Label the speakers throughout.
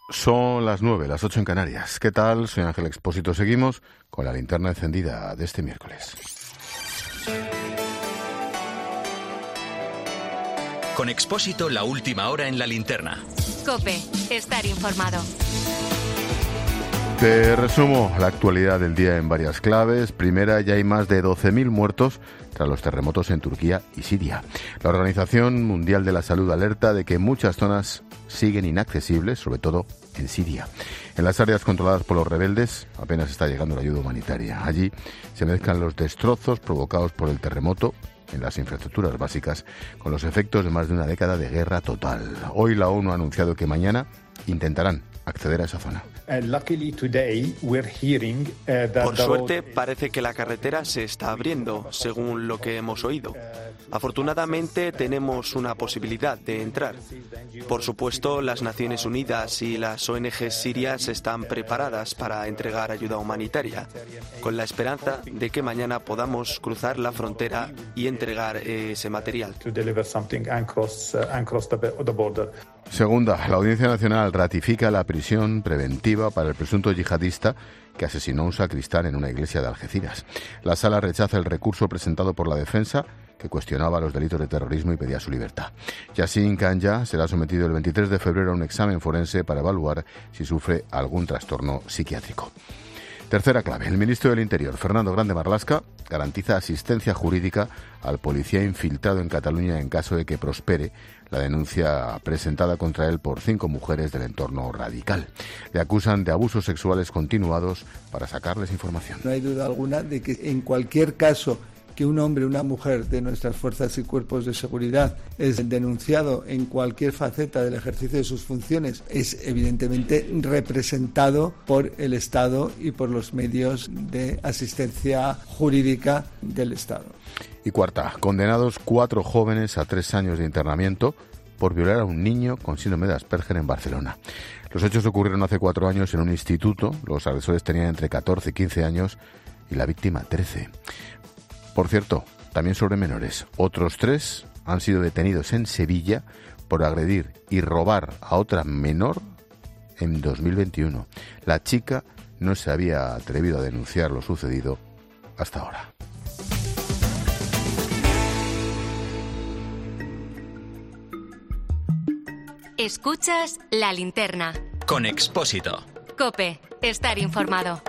Speaker 1: Son las 9, las 8 en Canarias. ¿Qué tal? Soy Ángel Expósito. Seguimos con la linterna encendida de este miércoles.
Speaker 2: Con Expósito, la última hora en la linterna.
Speaker 3: COPE, estar informado.
Speaker 1: Te resumo la actualidad del día en varias claves. Primera, ya hay más de 12.000 muertos tras los terremotos en Turquía y Siria. La Organización Mundial de la Salud alerta de que muchas zonas siguen inaccesibles, sobre todo en Siria. En las áreas controladas por los rebeldes apenas está llegando la ayuda humanitaria. Allí se mezclan los destrozos provocados por el terremoto en las infraestructuras básicas con los efectos de más de una década de guerra total. Hoy la ONU ha anunciado que mañana intentarán acceder a esa zona.
Speaker 4: Por suerte, parece que la carretera se está abriendo, según lo que hemos oído. Afortunadamente, tenemos una posibilidad de entrar. Por supuesto, las Naciones Unidas y las ONG sirias están preparadas para entregar ayuda humanitaria, con la esperanza de que mañana podamos cruzar la frontera y entregar ese material.
Speaker 1: Segunda, la Audiencia Nacional ratifica la prisión preventiva para el presunto yihadista que asesinó a un sacristán en una iglesia de Algeciras. La Sala rechaza el recurso presentado por la defensa que cuestionaba los delitos de terrorismo y pedía su libertad. Yassin Kanja será sometido el 23 de febrero a un examen forense para evaluar si sufre algún trastorno psiquiátrico. Tercera clave. El ministro del Interior, Fernando Grande Marlaska, garantiza asistencia jurídica al policía infiltrado en Cataluña en caso de que prospere la denuncia presentada contra él por 5 mujeres del entorno radical. Le acusan de abusos sexuales continuados para sacarles información.
Speaker 5: No hay duda alguna de que en cualquier caso que un hombre o una mujer de nuestras fuerzas y cuerpos de seguridad es denunciado en cualquier faceta del ejercicio de sus funciones, es evidentemente representado por el Estado y por los medios de asistencia jurídica del Estado.
Speaker 1: Y cuarta, condenados 4 jóvenes a 3 años de internamiento por violar a un niño con síndrome de Asperger en Barcelona. Los hechos ocurrieron hace 4 años en un instituto. Los agresores tenían entre 14 y 15 años y la víctima 13. Por cierto, también sobre menores. Otros 3 han sido detenidos en Sevilla por agredir y robar a otra menor en 2021. La chica no se había atrevido a denunciar lo sucedido hasta ahora.
Speaker 3: Escuchas La Linterna.
Speaker 2: Con Expósito.
Speaker 3: COPE, estar informado.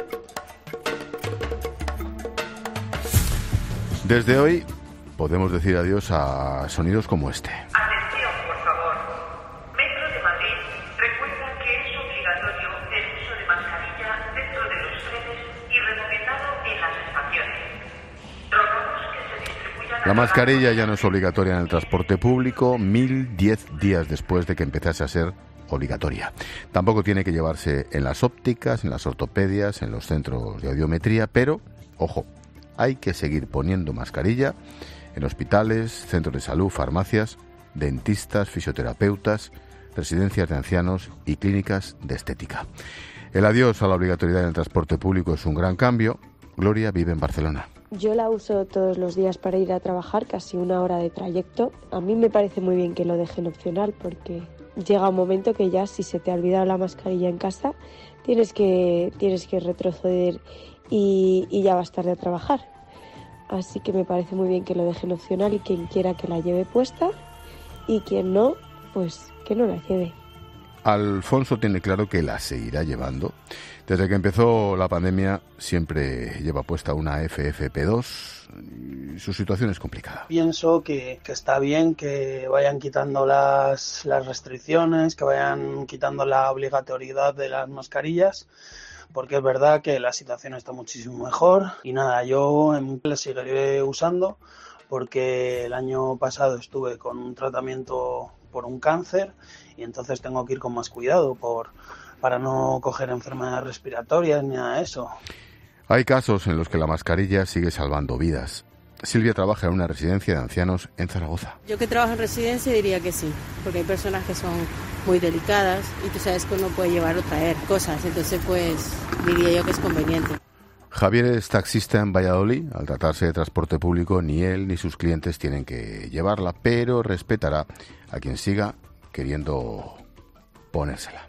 Speaker 1: Desde hoy podemos decir adiós a sonidos como este.
Speaker 6: Atención, por favor. Metro de Madrid recuerda que es obligatorio el uso de mascarilla dentro de los trenes y recomendado en las estaciones. Rogamos que se distribuyan...
Speaker 1: La mascarilla ya no es obligatoria en el transporte público 1010 días después de que empezase a ser obligatoria. Tampoco tiene que llevarse en las ópticas, en las ortopedias, en los centros de audiometría, pero, ojo, hay que seguir poniendo mascarilla en hospitales, centros de salud, farmacias, dentistas, fisioterapeutas, residencias de ancianos y clínicas de estética. El adiós a la obligatoriedad en el transporte público es un gran cambio. Gloria vive en Barcelona.
Speaker 7: Yo la uso todos los días para ir a trabajar, casi 1 hora de trayecto. A mí me parece muy bien que lo dejen opcional porque llega un momento que ya si se te ha olvidado la mascarilla en casa tienes que retroceder y ya vas tarde a trabajar. Así que me parece muy bien que lo dejen opcional y quien quiera que la lleve puesta y quien no, pues que no la lleve.
Speaker 1: Alfonso tiene claro que la seguirá llevando. Desde que empezó la pandemia siempre lleva puesta una FFP2 y su situación es complicada.
Speaker 8: Pienso que está bien que vayan quitando las restricciones, que vayan quitando la obligatoriedad de las mascarillas, porque es verdad que la situación está muchísimo mejor y nada, yo la seguiré usando porque el año pasado estuve con un tratamiento por un cáncer y entonces tengo que ir con más cuidado para no coger enfermedades respiratorias ni nada de eso.
Speaker 1: Hay casos en los que la mascarilla sigue salvando vidas. Silvia trabaja en una residencia de ancianos en Zaragoza.
Speaker 9: Yo que trabajo en residencia diría que sí, porque hay personas que son muy delicadas y tú sabes que uno puede llevar o traer cosas, entonces pues diría yo que es conveniente.
Speaker 1: Javier es taxista en Valladolid. Al tratarse de transporte público, ni él ni sus clientes tienen que llevarla, pero respetará a quien siga queriendo ponérsela.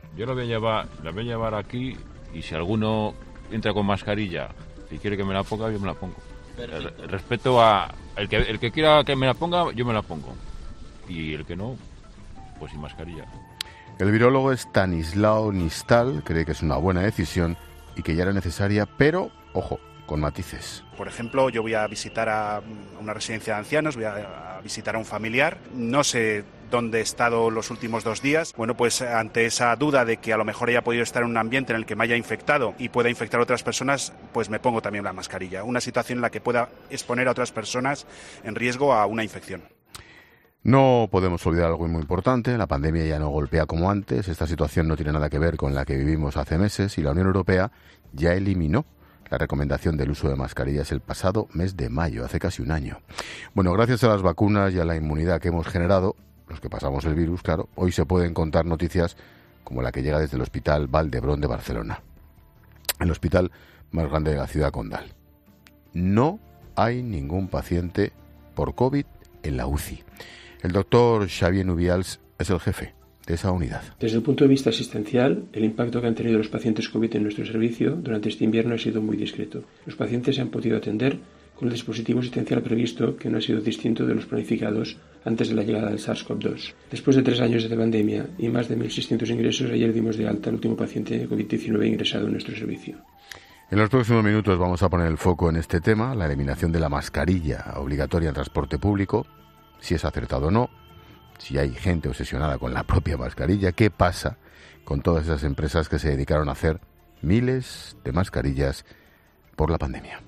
Speaker 10: Yo la voy a llevar aquí y si alguno entra con mascarilla y quiere que me la ponga, yo me la pongo. Respeto a el que quiera que me la ponga, yo me la pongo. Y el que no, pues sin mascarilla.
Speaker 1: El virólogo Stanislao Nistal cree que es una buena decisión y que ya era necesaria, pero, ojo, con matices.
Speaker 11: Por ejemplo, yo voy a visitar a una residencia de ancianos, voy a visitar a un familiar, no sé dónde he estado los últimos 2 días. Bueno, pues ante esa duda de que a lo mejor haya podido estar en un ambiente en el que me haya infectado y pueda infectar a otras personas, pues me pongo también la mascarilla. Una situación en la que pueda exponer a otras personas en riesgo a una infección.
Speaker 1: No podemos olvidar algo muy importante, la pandemia ya no golpea como antes, esta situación no tiene nada que ver con la que vivimos hace meses y la Unión Europea ya eliminó la recomendación del uso de mascarillas el pasado mes de mayo, hace casi un año. Bueno, gracias a las vacunas y a la inmunidad que hemos generado, los que pasamos el virus, claro, hoy se pueden contar noticias como la que llega desde el Hospital Vall d'Hebron de Barcelona, el hospital más grande de la ciudad condal. No hay ningún paciente por COVID en la UCI. El doctor Xavier Nubials es el jefe de esa unidad.
Speaker 12: Desde el punto de vista asistencial, el impacto que han tenido los pacientes COVID en nuestro servicio durante este invierno ha sido muy discreto. Los pacientes se han podido atender con el dispositivo asistencial previsto, que no ha sido distinto de los planificados antes de la llegada del SARS-CoV-2. Después de 3 años de pandemia y más de 1.600 ingresos, ayer dimos de alta al último paciente de COVID-19 ingresado en nuestro servicio.
Speaker 1: En los próximos minutos vamos a poner el foco en este tema, la eliminación de la mascarilla obligatoria en transporte público, si es acertado o no, si hay gente obsesionada con la propia mascarilla, qué pasa con todas esas empresas que se dedicaron a hacer miles de mascarillas por la pandemia.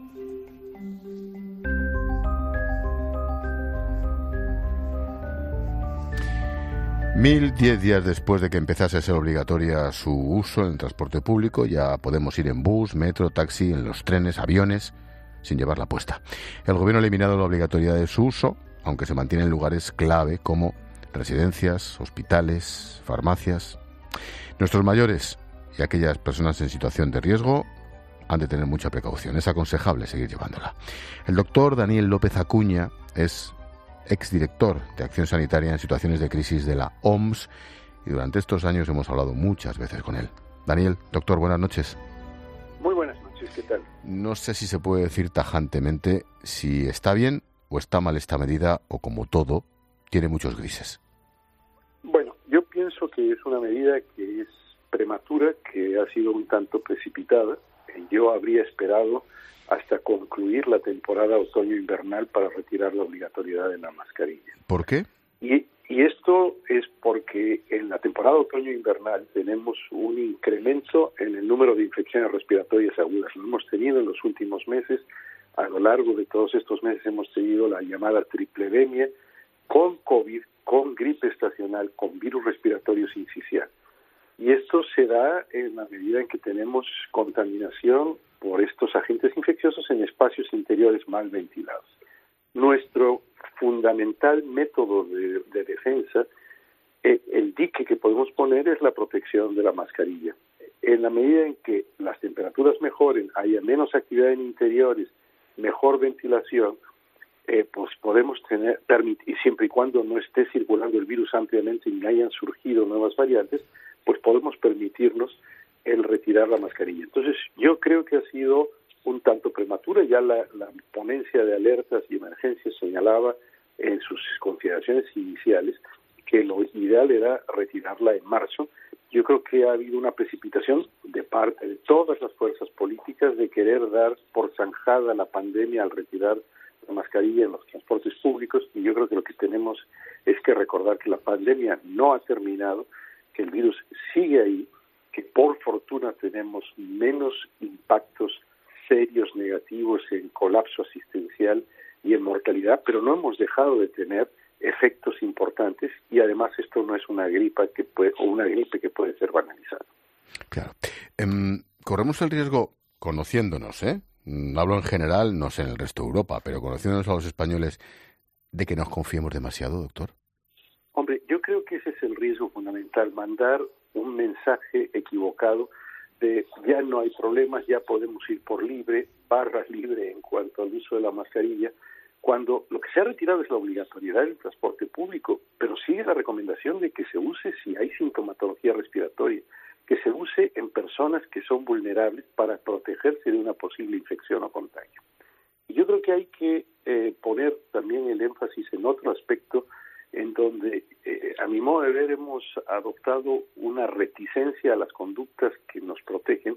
Speaker 1: $1.010 días después de que empezase a ser obligatoria su uso en el transporte público, ya podemos ir en bus, metro, taxi, en los trenes, aviones, sin llevarla puesta. El gobierno ha eliminado la obligatoriedad de su uso, aunque se mantiene en lugares clave como residencias, hospitales, farmacias. Nuestros mayores y aquellas personas en situación de riesgo han de tener mucha precaución. Es aconsejable seguir llevándola. El doctor Daniel López Acuña es exdirector de Acción Sanitaria en situaciones de crisis de la OMS y durante estos años hemos hablado muchas veces con él. Daniel, doctor, buenas noches.
Speaker 13: Muy buenas noches, ¿qué tal?
Speaker 1: No sé si se puede decir tajantemente si está bien o está mal esta medida o, como todo, tiene muchos grises.
Speaker 13: Bueno, yo pienso que es una medida que es prematura, que ha sido un tanto precipitada. Yo habría esperado hasta concluir la temporada otoño-invernal para retirar la obligatoriedad de la mascarilla.
Speaker 1: ¿Por qué?
Speaker 13: Y esto es porque en la temporada otoño-invernal tenemos un incremento en el número de infecciones respiratorias agudas. Lo hemos tenido en los últimos meses. A lo largo de todos estos meses hemos tenido la llamada tripledemia con COVID, con gripe estacional, con virus respiratorio sincicial. Y esto se da en la medida en que tenemos contaminación por estos agentes infecciosos en espacios interiores mal ventilados. Nuestro fundamental método de defensa, el dique que podemos poner es la protección de la mascarilla. En la medida en que las temperaturas mejoren, haya menos actividad en interiores, mejor ventilación, pues podemos permitir, siempre y cuando no esté circulando el virus ampliamente y no hayan surgido nuevas variantes, pues podemos permitirnos el retirar la mascarilla. Entonces, yo creo que ha sido un tanto prematura. Ya la ponencia de alertas y emergencias señalaba en sus consideraciones iniciales que lo ideal era retirarla en marzo. Yo creo que ha habido una precipitación de parte de todas las fuerzas políticas de querer dar por zanjada la pandemia al retirar la mascarilla en los transportes públicos, y yo creo que lo que tenemos es que recordar que la pandemia no ha terminado, que el virus sigue ahí, que por fortuna tenemos menos impactos serios negativos en colapso asistencial y en mortalidad, pero no hemos dejado de tener efectos importantes, y además esto no es una gripe que puede ser banalizada.
Speaker 1: Claro. Corremos el riesgo, conociéndonos, hablo en general, no sé en el resto de Europa, pero conociéndonos a los españoles, de que nos confiemos demasiado, doctor.
Speaker 13: Hombre, yo creo que ese es el riesgo fundamental, mandar un mensaje equivocado de ya no hay problemas, ya podemos ir por libre, barra libre en cuanto al uso de la mascarilla, cuando lo que se ha retirado es la obligatoriedad del transporte público, pero sigue la recomendación de que se use si hay sintomatología respiratoria, que se use en personas que son vulnerables para protegerse de una posible infección o contagio. Y yo creo que hay que poner también el énfasis en otro aspecto en donde, a mi modo de ver, hemos adoptado una reticencia a las conductas que nos protegen,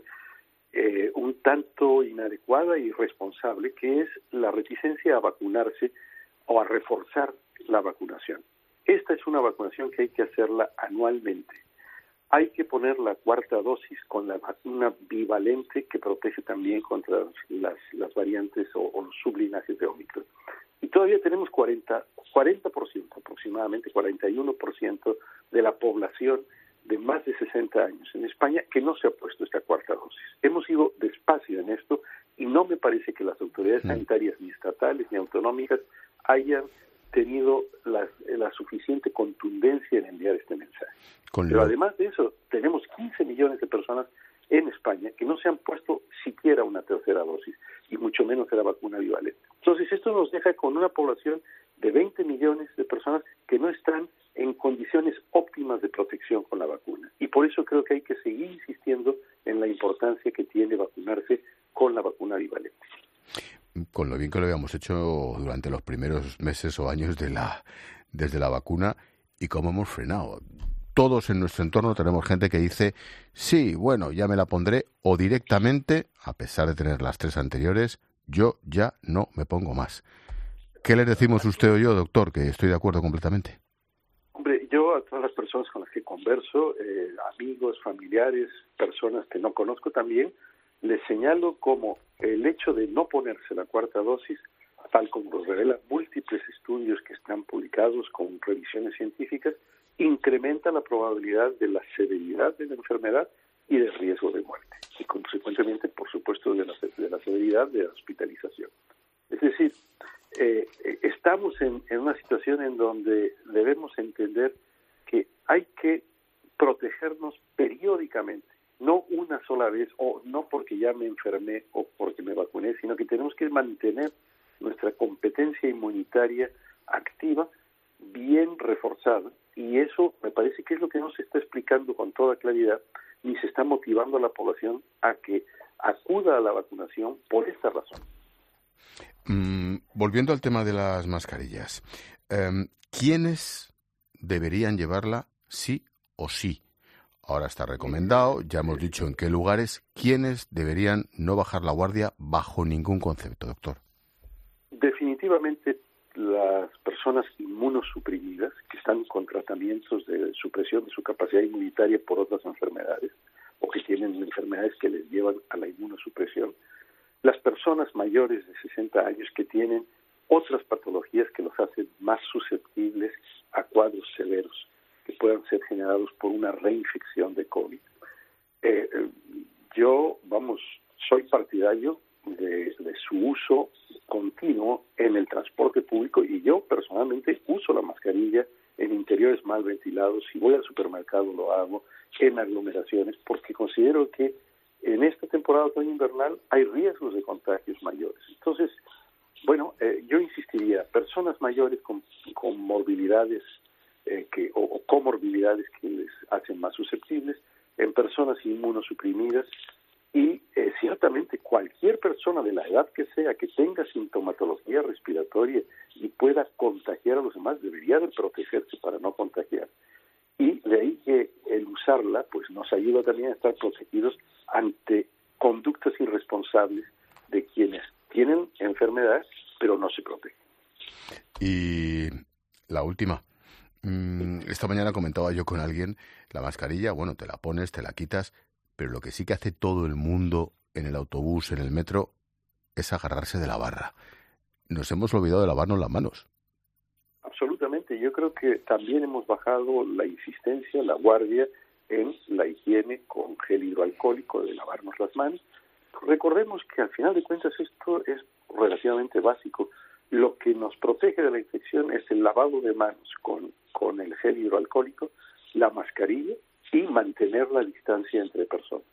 Speaker 13: un tanto inadecuada y irresponsable, que es la reticencia a vacunarse o a reforzar la vacunación. Esta es una vacunación que hay que hacerla anualmente. Hay que poner la cuarta dosis con la vacuna bivalente que protege también contra las variantes o los sublinajes de Omicron. Y todavía tenemos 40% aproximadamente, 41% de la población de más de 60 años en España que no se ha puesto esta cuarta dosis. Hemos ido despacio en esto y no me parece que las autoridades sanitarias ni estatales ni autonómicas hayan tenido la suficiente contundencia en enviar este mensaje. Pero además de eso, tenemos 15 millones de personas en España que no se han puesto siquiera una tercera dosis y mucho menos de la vacuna bivalente. Entonces esto nos deja con una población de 20 millones de personas que no están en condiciones óptimas de protección con la vacuna. Y por eso creo que hay que seguir insistiendo en la importancia que tiene vacunarse con la vacuna bivalente.
Speaker 1: Con lo bien que lo habíamos hecho durante los primeros meses o años desde la vacuna y cómo hemos frenado. Todos en nuestro entorno tenemos gente que dice, sí, bueno, ya me la pondré, o directamente, a pesar de tener las 3 anteriores, yo ya no me pongo más. ¿Qué les decimos usted o yo, doctor? Que estoy de acuerdo completamente.
Speaker 13: Hombre, yo a todas las personas con las que converso, amigos, familiares, personas que no conozco también, les señalo como el hecho de no ponerse la cuarta dosis, tal como lo revelan múltiples estudios que están publicados con revisiones científicas, incrementa la probabilidad de la severidad de la enfermedad y del riesgo de muerte. Y consecuentemente, por supuesto, de la severidad de la hospitalización. Es decir, estamos en una situación en donde debemos entender que hay que protegernos periódicamente, no una sola vez o no porque ya me enfermé o porque me vacuné, sino que tenemos que mantener nuestra competencia inmunitaria activa, bien reforzada, y eso me parece que es lo que no se está explicando con toda claridad, ni se está motivando a la población a que acuda a la vacunación por esta razón.
Speaker 1: Volviendo al tema de las mascarillas, ¿quiénes deberían llevarla sí o sí? Ahora está recomendado, ya hemos dicho en qué lugares. ¿Quiénes deberían no bajar la guardia bajo ningún concepto, doctor?
Speaker 13: Definitivamente las personas inmunosuprimidas que están con tratamientos de supresión de su capacidad inmunitaria por otras enfermedades o que tienen enfermedades que les llevan a la inmunosupresión, las personas mayores de 60 años que tienen otras patologías que los hacen más susceptibles a cuadros severos que puedan ser generados por una reinfección de COVID. Yo, soy partidario de su uso continuo en el transporte público y yo personalmente uso la mascarilla en interiores mal ventilados. Si voy al supermercado lo hago, en aglomeraciones, porque considero que en esta temporada otoño-invernal hay riesgos de contagios mayores. Entonces, yo insistiría, personas mayores con morbilidades o comorbilidades que les hacen más susceptibles, en personas inmunosuprimidas y ciertamente cualquier persona de la edad que sea que tenga sintomatología respiratoria y pueda contagiar a los demás debería de protegerse para no contagiar. Y de ahí que el usarla pues nos ayuda también a estar protegidos ante conductas irresponsables de quienes tienen enfermedades pero no se protegen.
Speaker 1: Y la última. Esta mañana comentaba yo con alguien, la mascarilla, te la pones, te la quitas, pero lo que sí que hace todo el mundo en el autobús, en el metro, es agarrarse de la barra. Nos hemos olvidado de lavarnos las manos.
Speaker 13: Absolutamente. Yo creo que también hemos bajado la insistencia, la guardia en la higiene con gel hidroalcohólico, de lavarnos las manos. Recordemos que al final de cuentas esto es relativamente básico. Lo que nos protege de la infección es el lavado de manos con el gel hidroalcohólico, la mascarilla y mantener la distancia entre personas.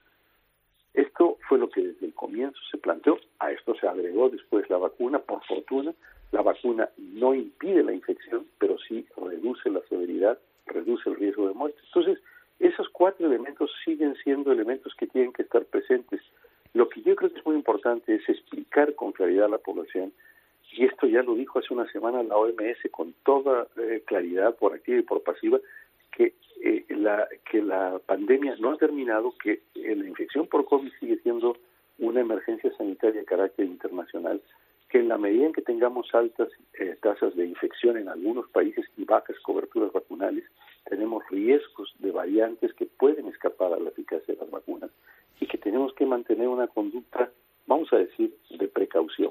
Speaker 13: Esto fue lo que desde el comienzo se planteó. A esto se agregó después la vacuna, por fortuna, La vacuna no impide la infección, pero sí reduce la severidad, reduce el riesgo de muerte. Entonces, esos 4 elementos siguen siendo elementos que tienen que estar presentes. Lo que yo creo que es muy importante es explicar con claridad a la población, y esto ya lo dijo hace una semana la OMS con toda claridad, por activa y por pasiva, que la pandemia no ha terminado, que la infección por COVID sigue siendo una emergencia sanitaria de carácter internacional, que en la medida en que tengamos altas tasas de infección en algunos países y bajas coberturas vacunales, tenemos riesgos de variantes que pueden escapar a la eficacia de las vacunas y que tenemos que mantener una conducta, vamos a decir, de precaución.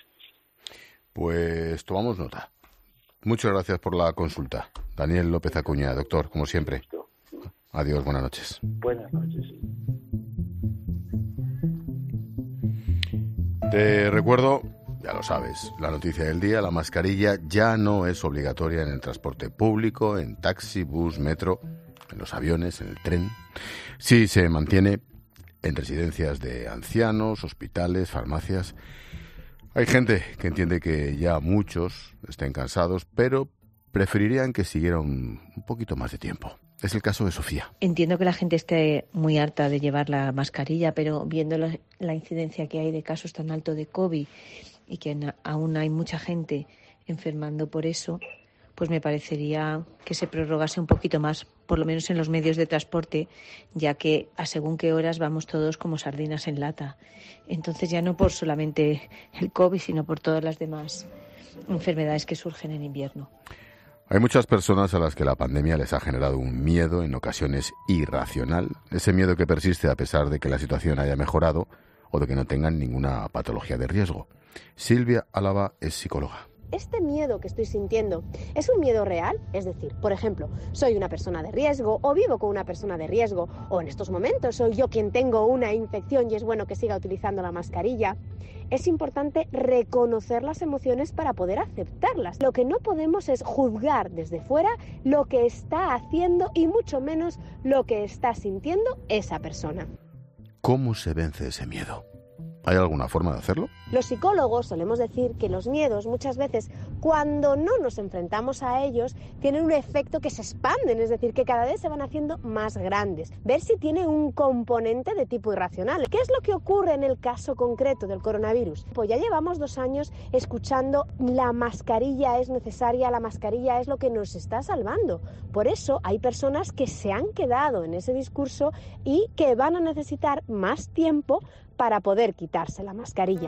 Speaker 1: Pues tomamos nota. Muchas gracias por la consulta. Daniel López Acuña, doctor, como siempre. Adiós, buenas noches.
Speaker 13: Buenas noches.
Speaker 1: Te recuerdo, ya lo sabes, la noticia del día: la mascarilla ya no es obligatoria en el transporte público, en taxi, bus, metro, en los aviones, en el tren. Sí se mantiene en residencias de ancianos, hospitales, farmacias. Hay gente que entiende que ya muchos estén cansados, pero preferirían que siguiera un poquito más de tiempo. Es el caso de Sofía.
Speaker 14: Entiendo que la gente esté muy harta de llevar la mascarilla, pero viendo la incidencia que hay de casos tan altos de COVID y que aún hay mucha gente enfermando por eso, pues me parecería que se prorrogase un poquito más, por lo menos en los medios de transporte, ya que a según qué horas vamos todos como sardinas en lata. Entonces ya no por solamente el COVID, sino por todas las demás enfermedades que surgen en invierno.
Speaker 1: Hay muchas personas a las que la pandemia les ha generado un miedo, en ocasiones irracional, ese miedo que persiste a pesar de que la situación haya mejorado o de que no tengan ninguna patología de riesgo. Silvia Álava es psicóloga.
Speaker 15: Este miedo que estoy sintiendo es un miedo real, es decir, por ejemplo, soy una persona de riesgo o vivo con una persona de riesgo, o en estos momentos soy yo quien tengo una infección y es bueno que siga utilizando la mascarilla. Es importante reconocer las emociones para poder aceptarlas. Lo que no podemos es juzgar desde fuera lo que está haciendo y mucho menos lo que está sintiendo esa persona.
Speaker 1: ¿Cómo se vence ese miedo? ¿Hay alguna forma de hacerlo?
Speaker 15: Los psicólogos solemos decir que los miedos muchas veces, cuando no nos enfrentamos a ellos, tienen un efecto que se expanden, es decir, que cada vez se van haciendo más grandes. Ver si tiene un componente de tipo irracional. ¿Qué es lo que ocurre en el caso concreto del coronavirus? Pues ya llevamos 2 años escuchando la mascarilla es necesaria, la mascarilla es lo que nos está salvando. Por eso hay personas que se han quedado en ese discurso y que van a necesitar más tiempo para poder quitarse la mascarilla.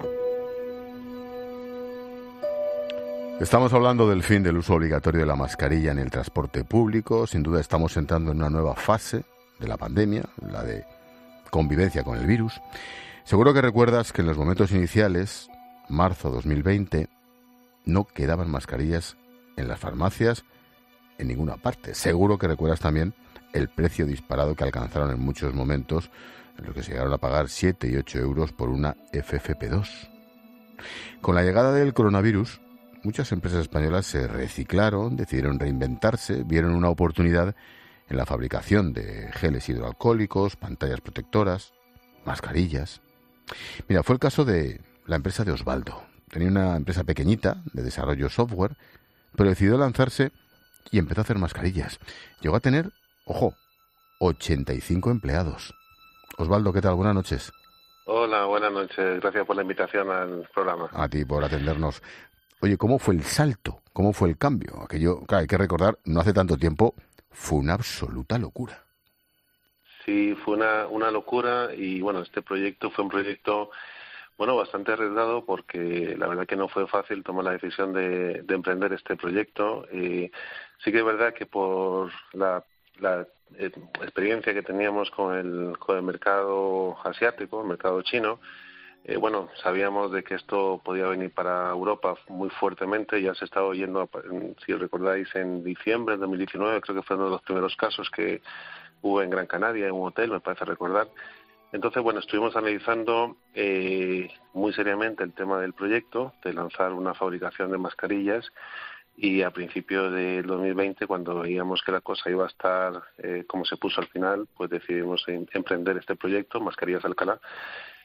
Speaker 1: Estamos hablando del fin del uso obligatorio de la mascarilla en el transporte público. Sin duda estamos entrando en una nueva fase de la pandemia, la de convivencia con el virus. Seguro que recuerdas que en los momentos iniciales, marzo 2020, no quedaban mascarillas en las farmacias en ninguna parte. Seguro que recuerdas también el precio disparado que alcanzaron en muchos momentos, en los que se llegaron a pagar 7 y 8 euros por una FFP2. Con la llegada del coronavirus, muchas empresas españolas se reciclaron, decidieron reinventarse, vieron una oportunidad en la fabricación de geles hidroalcohólicos, pantallas protectoras, mascarillas. Mira, fue el caso de la empresa de Osvaldo. Tenía una empresa pequeñita de desarrollo software, pero decidió lanzarse y empezó a hacer mascarillas. Llegó a tener, ojo, 85 empleados. Osvaldo, ¿qué tal? Buenas noches.
Speaker 16: Hola, buenas noches. Gracias por la invitación al programa.
Speaker 1: A ti por atendernos. Oye, ¿cómo fue el salto? ¿Cómo fue el cambio? Aquello, claro, hay que recordar, no hace tanto tiempo, fue una absoluta locura.
Speaker 16: Sí, fue una locura y bueno, este proyecto fue un proyecto, bueno, bastante arriesgado porque la verdad que no fue fácil tomar la decisión de emprender este proyecto. Sí que es verdad que por la experiencia que teníamos con el mercado asiático, el mercado chino, bueno, sabíamos de que esto podía venir para Europa muy fuertemente. Ya se estaba oyendo, si recordáis, en diciembre de 2019, creo que fue uno de los primeros casos que hubo en Gran Canaria, en un hotel, me parece recordar. Entonces, bueno, estuvimos analizando muy seriamente el tema del proyecto, de lanzar una fabricación de mascarillas, y a principios del 2020, cuando veíamos que la cosa iba a estar como se puso al final, pues decidimos emprender este proyecto, Mascarillas Alcalá.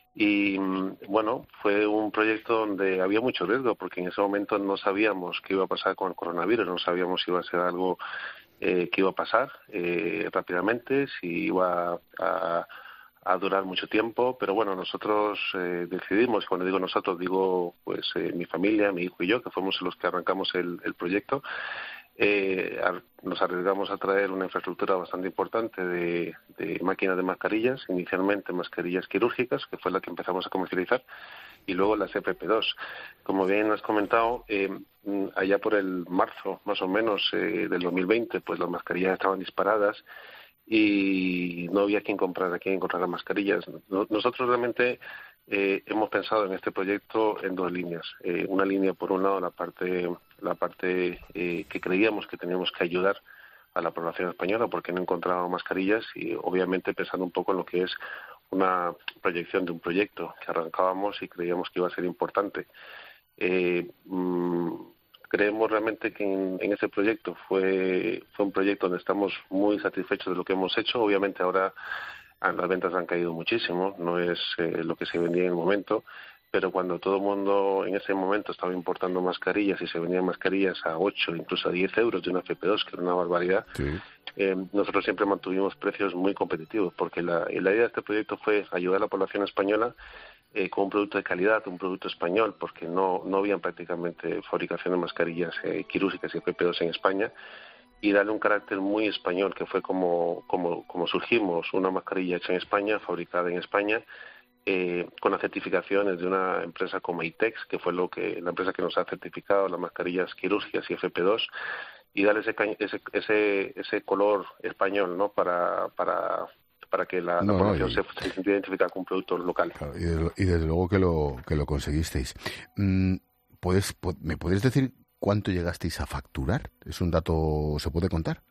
Speaker 16: Y bueno, fue un proyecto donde había mucho riesgo, porque en ese momento no sabíamos qué iba a pasar con el coronavirus, no sabíamos si iba a ser algo que iba a pasar rápidamente, si iba a durar mucho tiempo, pero bueno, nosotros decidimos, cuando digo nosotros digo pues mi familia, mi hijo y yo, que fuimos los que arrancamos el proyecto. Nos arriesgamos a traer una infraestructura bastante importante de máquinas de mascarillas, inicialmente mascarillas quirúrgicas, que fue la que empezamos a comercializar, y luego las FP2. Como bien has comentado, allá por el marzo, más o menos, del 2020, pues las mascarillas estaban disparadas y no había quien encontrar las mascarillas. Nosotros realmente hemos pensado en este proyecto en dos líneas. Una línea, por un lado, la parte que creíamos que teníamos que ayudar a la población española porque no encontrábamos mascarillas, y obviamente pensando un poco en lo que es una proyección de un proyecto que arrancábamos y creíamos que iba a ser importante. Creemos realmente que en ese proyecto fue un proyecto donde estamos muy satisfechos de lo que hemos hecho. Obviamente ahora las ventas han caído muchísimo, no es lo que se vendía en el momento, pero cuando todo el mundo en ese momento estaba importando mascarillas y se vendían mascarillas a 8, incluso a 10 euros de una FP2, que era una barbaridad, sí. Nosotros siempre mantuvimos precios muy competitivos, porque la idea de este proyecto fue ayudar a la población española con un producto de calidad, un producto español, porque no había prácticamente fabricación de mascarillas quirúrgicas y FP2 en España, y darle un carácter muy español, que fue como surgimos, una mascarilla hecha en España, fabricada en España, con las certificaciones de una empresa como ITEX, que fue la empresa que nos ha certificado las mascarillas quirúrgicas y FP2, y darle ese color español, ¿no? para que la población se sintiera identificada con un producto local.
Speaker 1: Claro, y desde luego que lo conseguisteis. ¿Me puedes decir cuánto llegasteis a facturar? ¿Es un dato, se puede contar?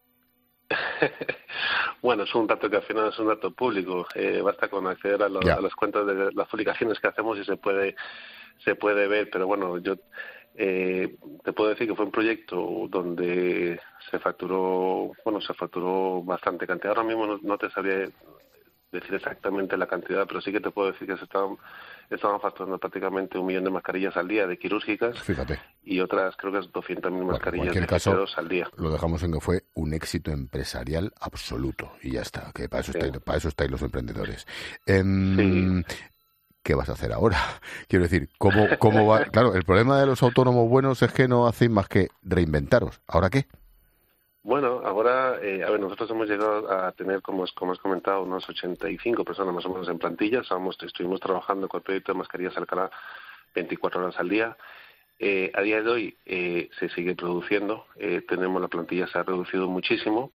Speaker 16: Bueno, es un dato que al final es un dato público. Basta con acceder a las cuentas de las publicaciones que hacemos y se puede ver. Pero bueno, yo te puedo decir que fue un proyecto donde se facturó bastante cantidad. Ahora mismo no te sabría decir exactamente la cantidad, pero sí que te puedo decir que estaban facturando prácticamente 1 millón de mascarillas al día de quirúrgicas.
Speaker 1: Fíjate.
Speaker 16: Y otras creo que es 200.000 mascarillas de
Speaker 1: caso,
Speaker 16: al día.
Speaker 1: Lo dejamos en que fue un éxito empresarial absoluto y ya está, que para eso estáis los emprendedores.
Speaker 16: Sí.
Speaker 1: ¿Qué vas a hacer ahora? Quiero decir, ¿cómo va? Claro, el problema de los autónomos buenos es que no hacéis más que reinventaros. ¿Ahora qué?
Speaker 16: Bueno, ahora, nosotros hemos llegado a tener, como has comentado, unos 85 personas más o menos en plantilla. Estuvimos trabajando con el proyecto de mascarillas Alcalá 24 horas al día. A día de hoy se sigue produciendo. La plantilla se ha reducido muchísimo.